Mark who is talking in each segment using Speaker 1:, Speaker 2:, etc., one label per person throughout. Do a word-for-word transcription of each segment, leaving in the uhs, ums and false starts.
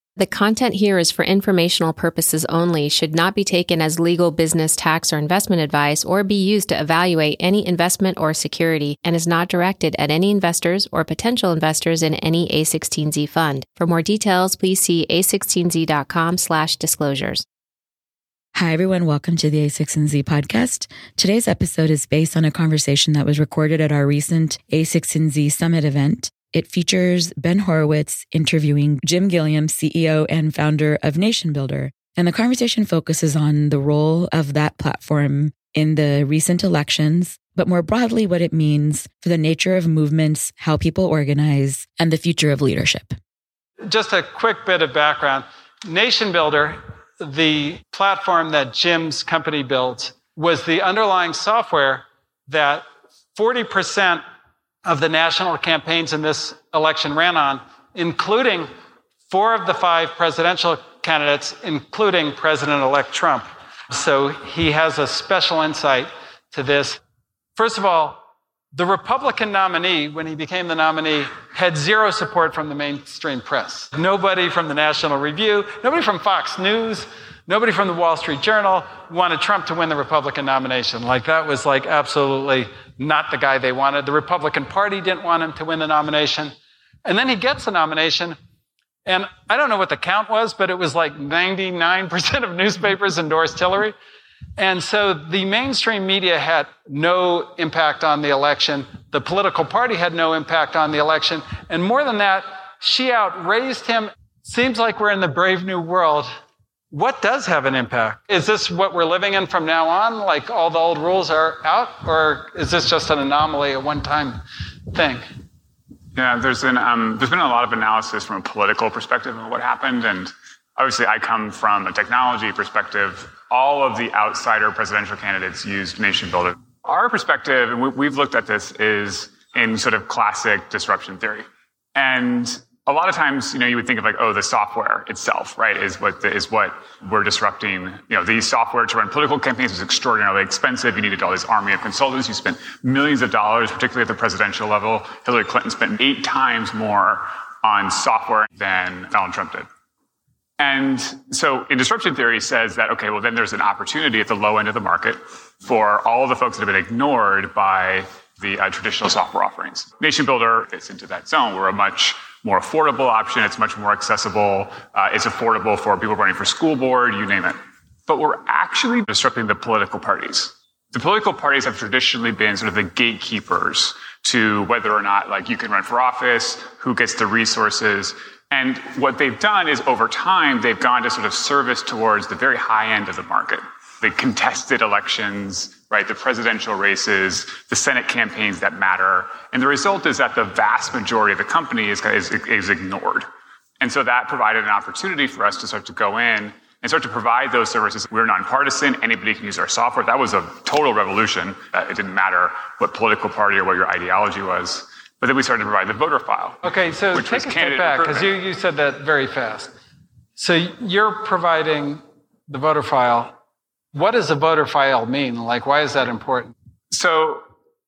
Speaker 1: The content here is for informational purposes only, should not be taken as legal, business, tax, or investment advice, or be used to evaluate any investment or security, and is not directed at any investors or potential investors in any A sixteen Z fund. For more details, please see a sixteen z dot com slash disclosures.
Speaker 2: Hi, everyone. Welcome to the A sixteen Z podcast. Today's episode is based on a conversation that was recorded at our recent A sixteen Z Summit event. It features Ben Horowitz interviewing Jim Gilliam, C E O and founder of Nation Builder. And the conversation focuses on the role of that platform in the recent elections, but more broadly, what it means for the nature of movements, how people organize, and the future of leadership.
Speaker 3: Just a quick bit of background. Nation Builder, the platform that Jim's company built, was the underlying software that forty percent of the national campaigns in this election ran on, including four of the five presidential candidates, including President-elect Trump. So he has a special insight to this. First of all, the Republican nominee, when he became the nominee, had zero support from the mainstream press. Nobody from the National Review, nobody from Fox News, nobody from the Wall Street Journal wanted Trump to win the Republican nomination. Like, that was like absolutely not the guy they wanted. The Republican Party didn't want him to win the nomination. And then he gets the nomination. And I don't know what the count was, but it was like ninety-nine percent of newspapers endorsed Hillary. And so the mainstream media had no impact on the election. The political party had no impact on the election. And more than that, she outraised him. Seems like we're in the Brave New World. What does have an impact? Is this what we're living in from now on? Like all the old rules are out? Or is this just an anomaly, a one-time thing?
Speaker 4: Yeah, there's been, um, there's been a lot of analysis from a political perspective of what happened. And obviously I come from a technology perspective. All of the outsider presidential candidates used Nation Builder. Our perspective, and we've looked at this, is in sort of classic disruption theory. And a lot of times, you know, you would think of like, oh, the software itself, right, is what the, is what we're disrupting. You know, the software to run political campaigns was extraordinarily expensive. You needed all this army of consultants. You spent millions of dollars, particularly at the presidential level. Hillary Clinton spent eight times more on software than Donald Trump did. And so in disruption theory says that, okay, well, then there's an opportunity at the low end of the market for all of the folks that have been ignored by the uh, traditional software offerings. Nation Builder fits into that zone. We're a much more affordable option. It's much more accessible. Uh, it's affordable for people running for school board, you name it. But we're actually disrupting the political parties. The political parties have traditionally been sort of the gatekeepers to whether or not, like, you can run for office, who gets the resources. And what they've done is, over time, they've gone to sort of service towards the very high end of the market. The contested elections, right, the presidential races, the Senate campaigns that matter. And the result is that the vast majority of the company is, is, is ignored. And so that provided an opportunity for us to start to go in and start to provide those services. We're nonpartisan. Anybody can use our software. That was a total revolution. It didn't matter what political party or what your ideology was. But then we started to provide the voter file.
Speaker 3: Okay, so
Speaker 4: which
Speaker 3: take
Speaker 4: was
Speaker 3: a step back, because you, you said that very fast. So you're providing the voter file. What does a voter file mean? Like, why is that important?
Speaker 4: So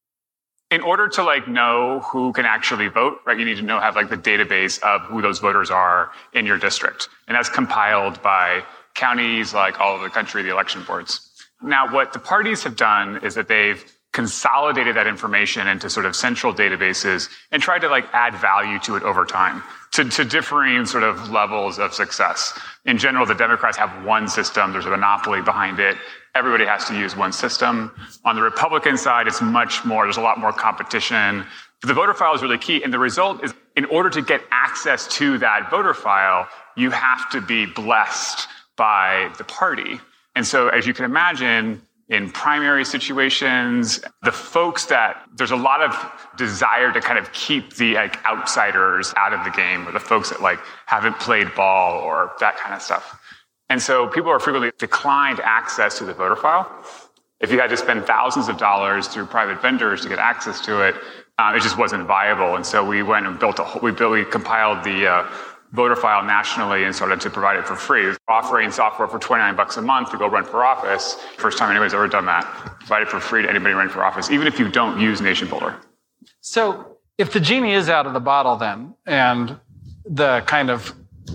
Speaker 4: in order to like know who can actually vote, right, you need to know, have like the database of who those voters are in your district. And that's compiled by counties, like all over the country, the election boards. Now, what the parties have done is that they've consolidated that information into sort of central databases and tried to like add value to it over time to, to differing sort of levels of success. In general, the Democrats have one system. There's a monopoly behind it. Everybody has to use one system. On the Republican side, it's much more, there's a lot more competition. But the voter file is really key. And the result is, in order to get access to that voter file, you have to be blessed by the party. And so, as you can imagine, in primary situations, the folks that there's a lot of desire to kind of keep the like outsiders out of the game, or the folks that like haven't played ball or that kind of stuff. And so people are frequently declined access to the voter file. If you had to spend thousands of dollars through private vendors to get access to it, uh, it just wasn't viable. And so we went and built a we built we compiled the uh, voter file nationally and started to provide it for free. Offering software for twenty-nine bucks a month to go run for office. First time anybody's ever done that. Provide it for free to anybody running for office, even if you don't use Nation Builder.
Speaker 3: So if the genie is out of the bottle then, and the kind of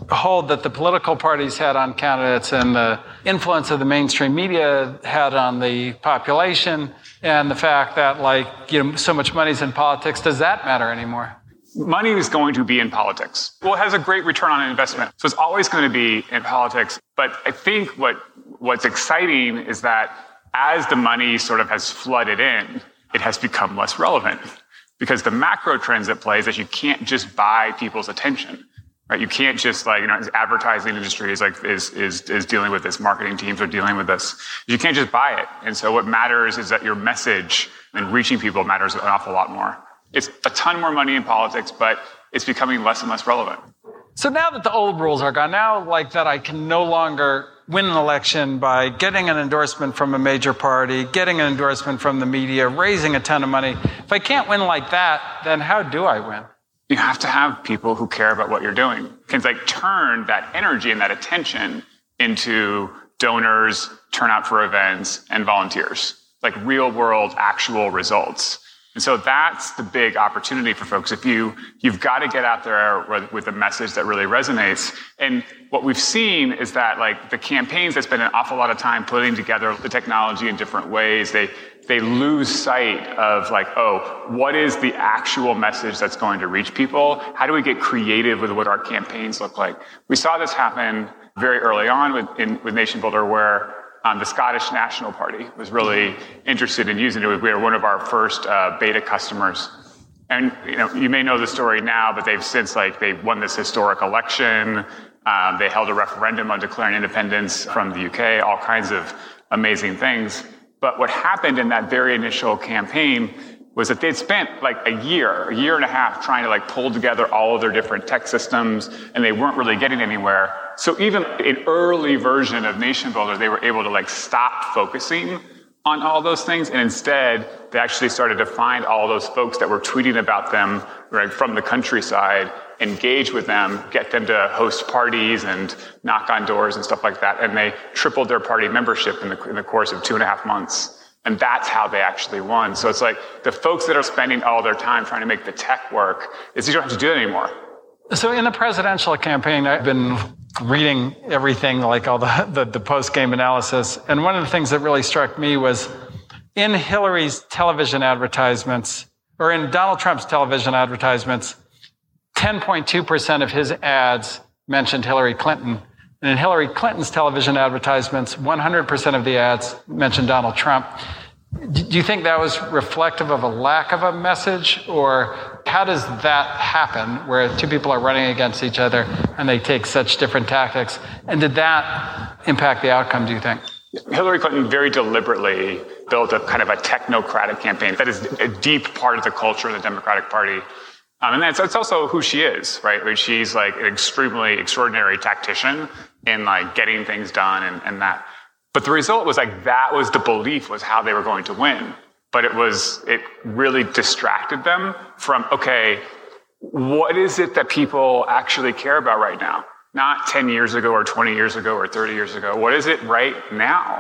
Speaker 3: hold that the political parties had on candidates and the influence of the mainstream media had on the population and the fact that, like, you know, so much money's in politics, does that matter anymore?
Speaker 4: Money is going to be in politics. Well, it has a great return on investment. So it's always going to be in politics. But I think what what's exciting is that as the money sort of has flooded in, it has become less relevant. Because the macro trends at play is that you can't just buy people's attention, right? You can't just, like, you know, advertising industry is like, is, is, is dealing with this, marketing teams are dealing with this. You can't just buy it. And so what matters is that your message and reaching people matters an awful lot more. It's a ton more money in politics, but it's becoming less and less relevant.
Speaker 3: So now that the old rules are gone, now like that I can no longer win an election by getting an endorsement from a major party, getting an endorsement from the media, raising a ton of money. If I can't win like that, then how do I win?
Speaker 4: You have to have people who care about what you're doing. Can, like, turn that energy and that attention into donors, turnout for events, and volunteers. Like real world, actual results. And so that's the big opportunity for folks. If you, you've got to get out there with a message that really resonates. And what we've seen is that, like, the campaigns that spend an awful lot of time putting together the technology in different ways, they, they lose sight of, like, oh, what is the actual message that's going to reach people? How do we get creative with what our campaigns look like? We saw this happen very early on with, in, with Nation Builder, where Um, the Scottish National Party was really interested in using it. We were one of our first uh, beta customers. And, you know, you may know the story now, but they've since, like, they won this historic election. Um, they held a referendum on declaring independence from the U K, all kinds of amazing things. But what happened in that very initial campaign was that they'd spent like a year, a year and a half trying to, like, pull together all of their different tech systems, and they weren't really getting anywhere. So even an early version of Nation Builder, they were able to, like, stop focusing on all those things, and instead they actually started to find all those folks that were tweeting about them, right, from the countryside, engage with them, get them to host parties and knock on doors and stuff like that, and they tripled their party membership in the, in the course of two and a half months. And that's how they actually won. So it's like the folks that are spending all their time trying to make the tech work, is you don't have to do it anymore.
Speaker 3: So in the presidential campaign, I've been reading everything, like all the, the, the post-game analysis. And one of the things that really struck me was in Hillary's television advertisements, or in Donald Trump's television advertisements, ten point two percent of his ads mentioned Hillary Clinton. And in Hillary Clinton's television advertisements, one hundred percent of the ads mentioned Donald Trump. Do you think that was reflective of a lack of a message? Or how does that happen, where two people are running against each other and they take such different tactics? And did that impact the outcome, do you think?
Speaker 4: Hillary Clinton very deliberately built a kind of a technocratic campaign that is a deep part of the culture of the Democratic Party. Um, and that's, that's also who she is, right? I mean, she's like an extremely extraordinary tactician in, like, getting things done and, and that. But the result was, like, that was the belief was how they were going to win. But it was, it really distracted them from, okay, what is it that people actually care about right now? Not ten years ago or twenty years ago or thirty years ago. What is it right now?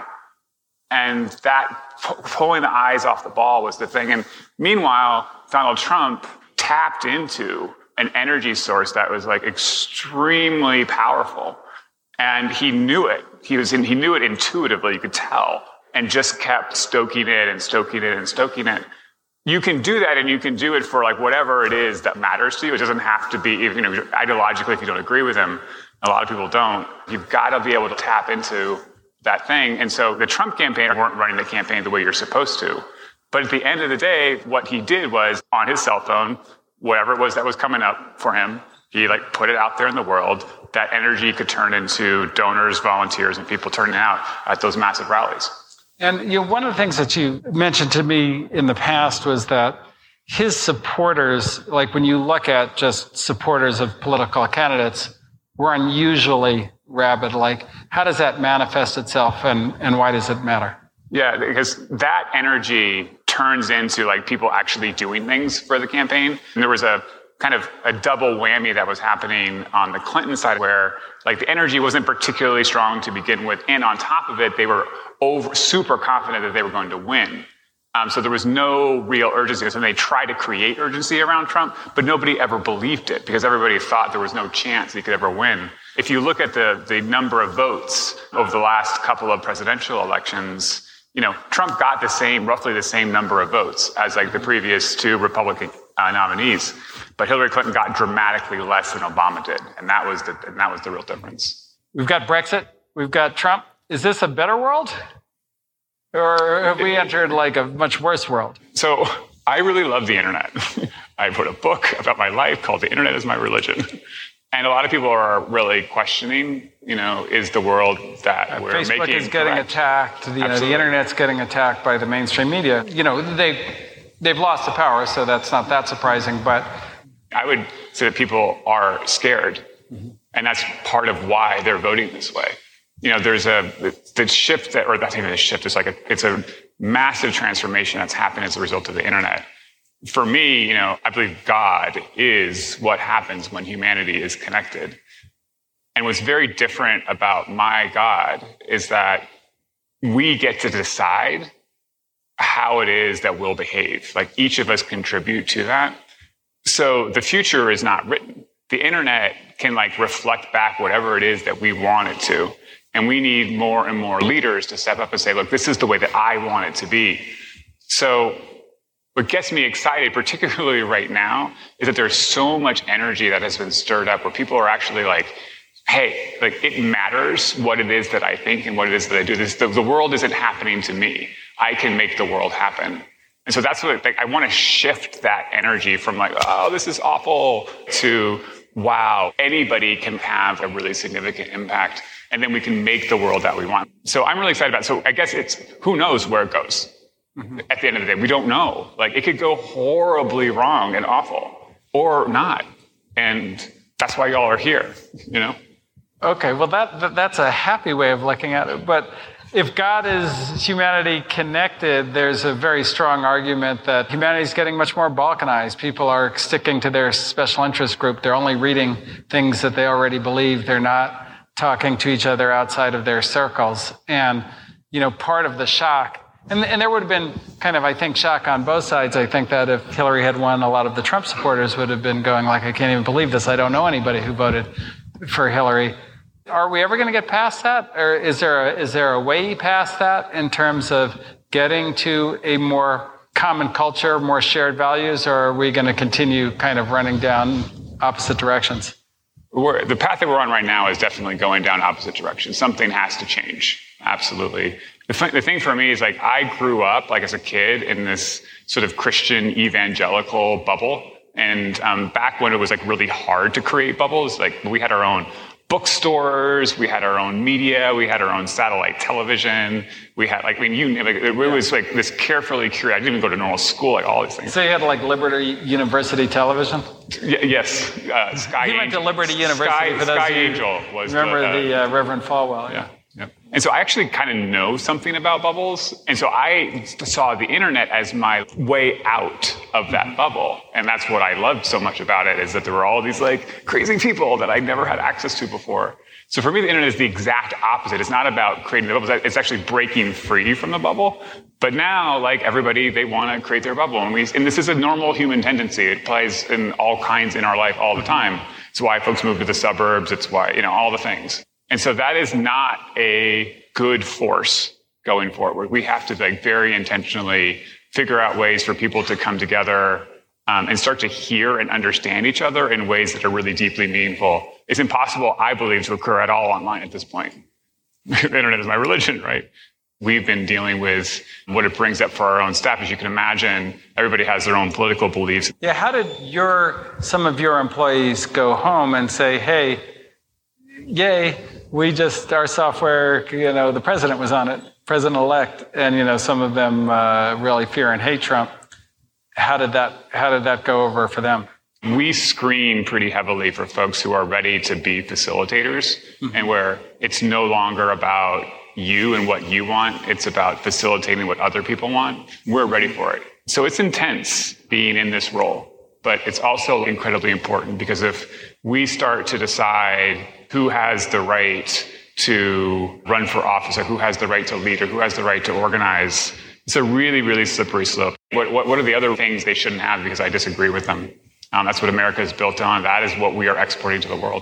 Speaker 4: And that pulling the eyes off the ball was the thing. And meanwhile, Donald Trump tapped into an energy source that was, like, extremely powerful. And he knew it. He was in, he knew it intuitively, you could tell, and just kept stoking it and stoking it and stoking it. You can do that, and you can do it for, like, whatever it is that matters to you. It doesn't have to be, you know, ideologically, if you don't agree with him. A lot of people don't. You've got to be able to tap into that thing. And so the Trump campaign weren't running the campaign the way you're supposed to. But at the end of the day, what he did was, on his cell phone, whatever it was that was coming up for him, he, like, put it out there in the world. That energy could turn into donors, volunteers, and people turning out at those massive rallies.
Speaker 3: And, you know, one of the things that you mentioned to me in the past was that his supporters, like when you look at just supporters of political candidates, were unusually rabid. Like, how does that manifest itself, and, and why does it matter?
Speaker 4: Yeah, because that energy turns into, like, people actually doing things for the campaign. And there was a kind of a double whammy that was happening on the Clinton side, where, like, the energy wasn't particularly strong to begin with. And on top of it, they were over super confident that they were going to win. Um, so there was no real urgency. So they tried to create urgency around Trump, but nobody ever believed it because everybody thought there was no chance he could ever win. If you look at the, the number of votes over the last couple of presidential elections, you know, Trump got the same, roughly the same number of votes as like the previous two Republican uh, nominees, but Hillary Clinton got dramatically less than Obama did, and that was the and that was the real difference.
Speaker 3: We've got Brexit, we've got Trump. Is this a better world, or have we entered like a much worse world?
Speaker 4: So I really love the internet. I wrote a book about my life called "The Internet Is My Religion." And a lot of people are really questioning, you know, is the world that uh, we're
Speaker 3: Facebook
Speaker 4: making
Speaker 3: Facebook is getting
Speaker 4: correct?
Speaker 3: attacked. The, you know, the internet's getting attacked by the mainstream media. You know, they've, they've lost the power, so that's not that surprising. But
Speaker 4: I would say that people are scared, mm-hmm. and that's part of why they're voting this way. You know, there's a the shift that, or not even a shift. It's like a, it's a massive transformation that's happened as a result of the internet. For me, you know, I believe God is what happens when humanity is connected. And what's very different about my God is that we get to decide how it is that we'll behave. Like each of us contribute to that. So the future is not written. The internet can like reflect back whatever it is that we want it to. And we need more and more leaders to step up and say, look, this is the way that I want it to be. So what gets me excited, particularly right now, is that there's so much energy that has been stirred up where people are actually like, hey, like it matters what it is that I think and what it is that I do. This, the, the world isn't happening to me. I can make the world happen. And so that's what like, I want to shift that energy from like, oh, this is awful to, wow, anybody can have a really significant impact. And then we can make the world that we want. So I'm really excited about it. So I guess it's, who knows where it goes? Mm-hmm. At the end of the day, we don't know. Like it could go horribly wrong and awful or not. And that's why y'all are here, you know?
Speaker 3: Okay, well, that, that that's a happy way of looking at it. But if God is humanity connected, there's a very strong argument that humanity is getting much more balkanized. People are sticking to their special interest group. They're only reading things that they already believe. They're not talking to each other outside of their circles. And, you know, part of the shock, and, and there would have been kind of, I think, shock on both sides. I think that if Hillary had won, a lot of the Trump supporters would have been going like, I can't even believe this. I don't know anybody who voted for Hillary. Are we ever going to get past that? Or is there a, is there a way past that in terms of getting to a more common culture, more shared values, or are we going to continue kind of running down opposite directions?
Speaker 4: We're, the path that we're on right now is definitely going down opposite directions. Something has to change. Absolutely. The, th- the thing for me is like I grew up like as a kid in this sort of Christian evangelical bubble. And um, back when it was like really hard to create bubbles, like we had our own bookstores, we had our own media, we had our own satellite television, we had like, I mean, you, like, it was like this carefully curated, I didn't even go to normal school, like all these things.
Speaker 3: So you had like Liberty University television?
Speaker 4: Y- yes, uh, Sky
Speaker 3: He
Speaker 4: Angel.
Speaker 3: went to Liberty University
Speaker 4: Sky,
Speaker 3: for those
Speaker 4: Sky
Speaker 3: of you
Speaker 4: Angel was
Speaker 3: remember
Speaker 4: the, uh,
Speaker 3: the uh, Reverend Falwell.
Speaker 4: Yeah. Yep. And so I actually kind of know something about bubbles. And so I saw the internet as my way out of that bubble. And that's what I loved so much about it, is that there were all these like crazy people that I never had access to before. So for me, the internet is the exact opposite. It's not about creating the bubbles. It's actually breaking free from the bubble. But now, like everybody, they want to create their bubble. And, we, and this is a normal human tendency. It plays in all kinds in our life all the time. It's why folks move to the suburbs. It's why, you know, all the things. And so that is not a good force going forward. We have to like very intentionally figure out ways for people to come together um, and start to hear and understand each other in ways that are really deeply meaningful. It's impossible, I believe, to occur at all online at this point. The internet is my religion, right? We've been dealing with what it brings up for our own staff. As you can imagine, everybody has their own political beliefs.
Speaker 3: Yeah, how did your some of your employees go home and say, hey, yay, we just, our software, you know, the president was on it, president-elect, and, you know, some of them uh, really fear and hate Trump. How did that, how did that go over for them?
Speaker 4: We screen pretty heavily for folks who are ready to be facilitators, mm-hmm. and where it's no longer about you and what you want, it's about facilitating what other people want. We're ready for it. So it's intense being in this role, but it's also incredibly important, because if we start to decide who has the right to run for office, or who has the right to lead, or who has the right to organize, it's a really, really slippery slope. What, what, what are the other things they shouldn't have because I disagree with them? Um, that's what America is built on. That is what we are exporting to the world.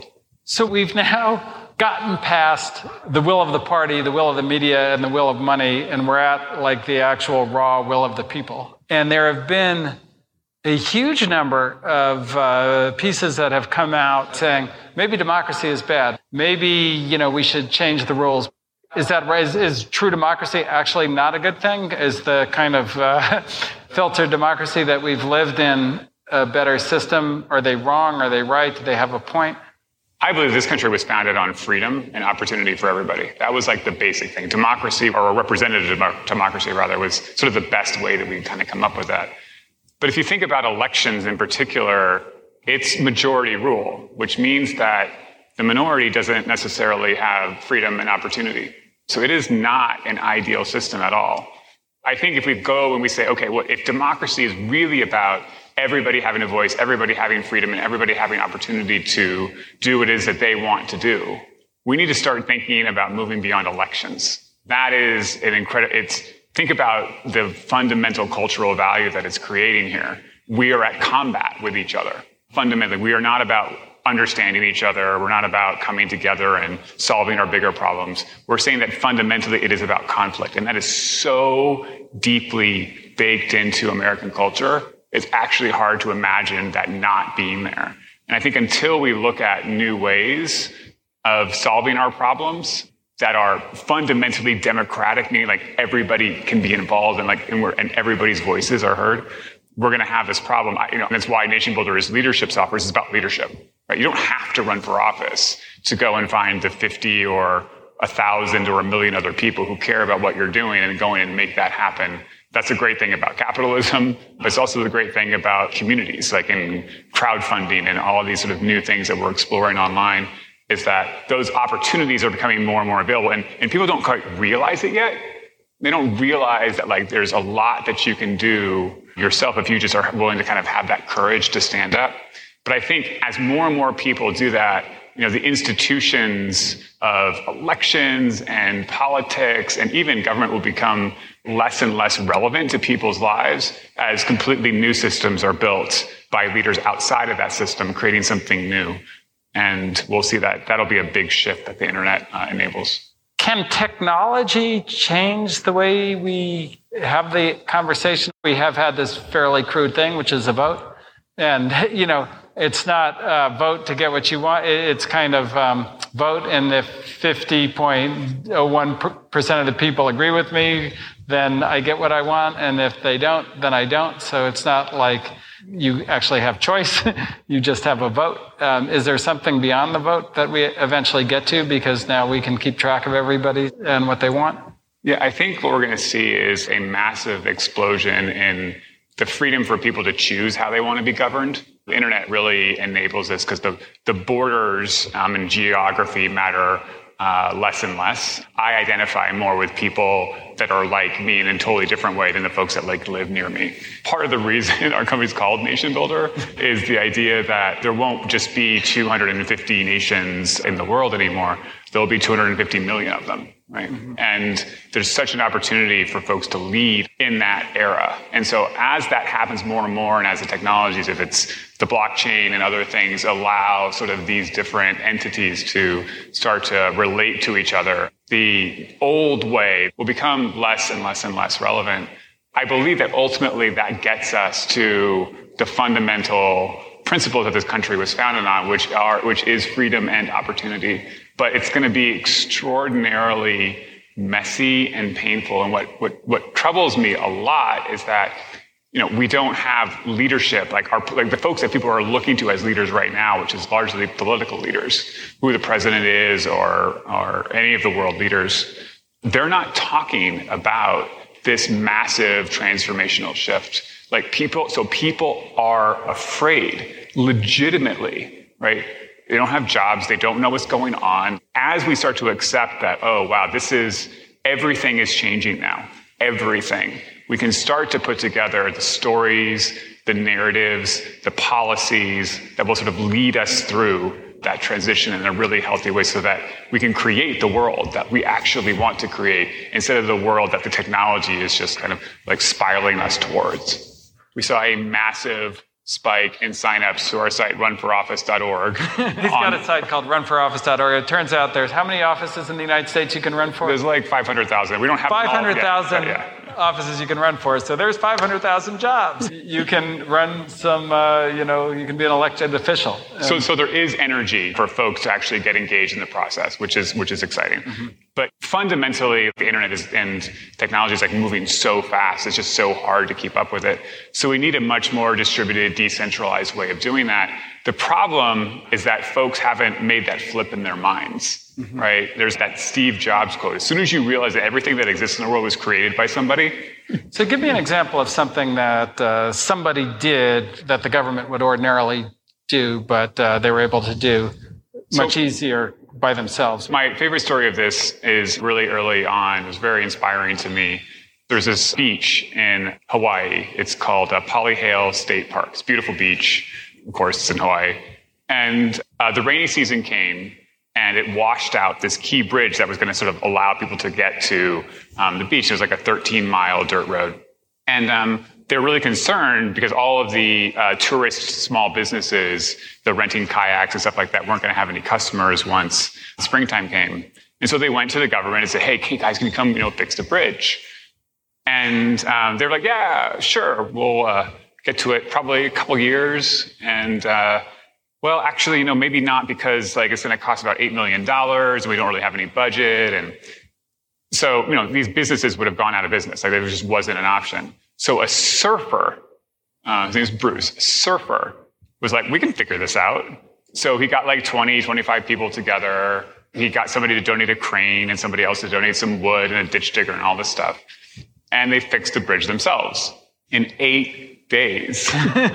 Speaker 3: So we've now gotten past the will of the party, the will of the media, and the will of money, and we're at like the actual raw will of the people. And there have been a huge number of uh, pieces that have come out saying, maybe democracy is bad. Maybe, you know, we should change the rules. Is that right? Is, is true democracy actually not a good thing? Is the kind of uh, filtered democracy that we've lived in a better system? Are they wrong? Are they right? Do they have a point?
Speaker 4: I believe this country was founded on freedom and opportunity for everybody. That was like the basic thing. Democracy, or a representative democracy rather, was sort of the best way that we kind of come up with that. But if you think about elections in particular, it's majority rule, which means that the minority doesn't necessarily have freedom and opportunity. So it is not an ideal system at all. I think if we go and we say, okay, well, if democracy is really about everybody having a voice, everybody having freedom, and everybody having opportunity to do what it is that they want to do, we need to start thinking about moving beyond elections. That is an incredible, it's, think about the fundamental cultural value that it's creating here. We are at combat with each other. Fundamentally, we are not about understanding each other. We're not about coming together and solving our bigger problems. We're saying that fundamentally it is about conflict. And that is so deeply baked into American culture. It's actually hard to imagine that not being there. And I think until we look at new ways of solving our problems that are fundamentally democratic, meaning like everybody can be involved and like and, we're, and everybody's voices are heard, we're going to have this problem. I, you know, and that's why Nation Builder is leadership software. It's about leadership, right? You don't have to run for office to go and find the fifty or a thousand or a million other people who care about what you're doing and going and make that happen. That's a great thing about capitalism, but it's also the great thing about communities, like in crowdfunding and all of these sort of new things that we're exploring online, is that those opportunities are becoming more and more available. And, and people don't quite realize it yet. They don't realize that like there's a lot that you can do yourself if you just are willing to kind of have that courage to stand up. But I think as more and more people do that, you know, the institutions of elections and politics and even government will become less and less relevant to people's lives as completely new systems are built by leaders outside of that system, creating something new. And we'll see that that'll be a big shift that the internet uh, enables.
Speaker 3: Can technology change the way we have the conversation? We have had this fairly crude thing, which is a vote. And, you know, it's not uh, vote to get what you want. It's kind of um, vote, and if fifty point zero one percent of the people agree with me, then I get what I want. And if they don't, then I don't. So it's not like you actually have choice. You just have a vote. Um, is there something beyond the vote that we eventually get to because now we can keep track of everybody and what they want?
Speaker 4: Yeah, I think what we're going to see is a massive explosion in the freedom for people to choose how they want to be governed. The internet really enables this because the, the borders um, and geography matter uh, less and less. I identify more with people that are like me in a totally different way than the folks that like live near me. Part of the reason our company's called Nation Builder is the idea that there won't just be two hundred fifty nations in the world anymore. There'll be two hundred fifty million of them, right? Mm-hmm. And there's such an opportunity for folks to lead in that era. And so as that happens more and more, and as the technologies, if it's the blockchain and other things allow sort of these different entities to start to relate to each other, the old way will become less and less and less relevant. I believe that ultimately that gets us to the fundamental principles that this country was founded on, which are, which is freedom and opportunity. But it's going to be extraordinarily messy and painful. And what, what, what troubles me a lot is that, you know, we don't have leadership, like our, like the folks that people are looking to as leaders right now, which is largely political leaders, who the president is or, or any of the world leaders. They're not talking about this massive transformational shift. Like people, so people are afraid, legitimately, right? They don't have jobs. They don't know what's going on. As we start to accept that, oh, wow, this is, everything is changing now. Everything. We can start to put together the stories, the narratives, the policies that will sort of lead us through that transition in a really healthy way so that we can create the world that we actually want to create instead of the world that the technology is just kind of like spiraling us towards. We saw a massive spike in signups to our site, run for office dot org.
Speaker 3: He's got a site called run for office dot org. It turns out there's how many offices in the United States you can run for?
Speaker 4: There's like five hundred thousand. We don't have
Speaker 3: five hundred thousand
Speaker 4: yeah.
Speaker 3: offices you can run for. So there's five hundred thousand jobs. You can run some, uh, you know, you can be an elected official.
Speaker 4: So, so there is energy for folks to actually get engaged in the process, which is which is exciting. Mm-hmm. But fundamentally, the internet is, and technology is like moving so fast. It's just so hard to keep up with it. So we need a much more distributed, decentralized way of doing that. The problem is that folks haven't made that flip in their minds, mm-hmm. right? There's that Steve Jobs quote. As soon as you realize that everything that exists in the world was created by somebody.
Speaker 3: So give me an example of something that uh, somebody did that the government would ordinarily do, but uh, they were able to do much so, easier by themselves.
Speaker 4: My favorite story of this is really early on. It was very inspiring to me. There's this beach in Hawaii. It's called uh, Polyhale State Park. It's a beautiful beach. Of course, it's in Hawaii. And uh, the rainy season came, and it washed out this key bridge that was going to sort of allow people to get to um, the beach. It was like a thirteen mile dirt road. And um, they're really concerned because all of the uh, tourist small businesses, the renting kayaks and stuff like that, weren't going to have any customers once springtime came. And so they went to the government and said, hey, hey guys, can you come, you know, fix the bridge? And um, they're like, yeah, sure, we'll uh, get to it probably a couple years. And uh, well, actually, you know, maybe not because like it's going to cost about eight million dollars and we don't really have any budget. And so, you know, these businesses would have gone out of business. Like there just wasn't an option. So a surfer, uh, his name is Bruce, a surfer was like, we can figure this out. So he got like twenty, twenty-five people together. He got somebody to donate a crane and somebody else to donate some wood and a ditch digger and all this stuff. And they fixed the bridge themselves in eight days.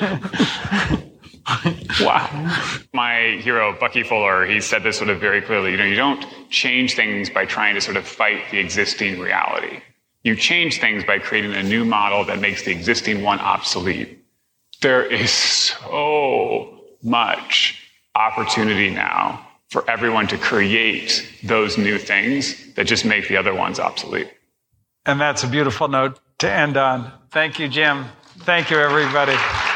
Speaker 4: Wow. My hero, Bucky Fuller, he said this sort of very clearly. You know, you don't change things by trying to sort of fight the existing reality. You change things by creating a new model that makes the existing one obsolete. There is so much opportunity now for everyone to create those new things that just make the other ones obsolete.
Speaker 3: And that's a beautiful note to end on. Thank you, Jim. Thank you, everybody.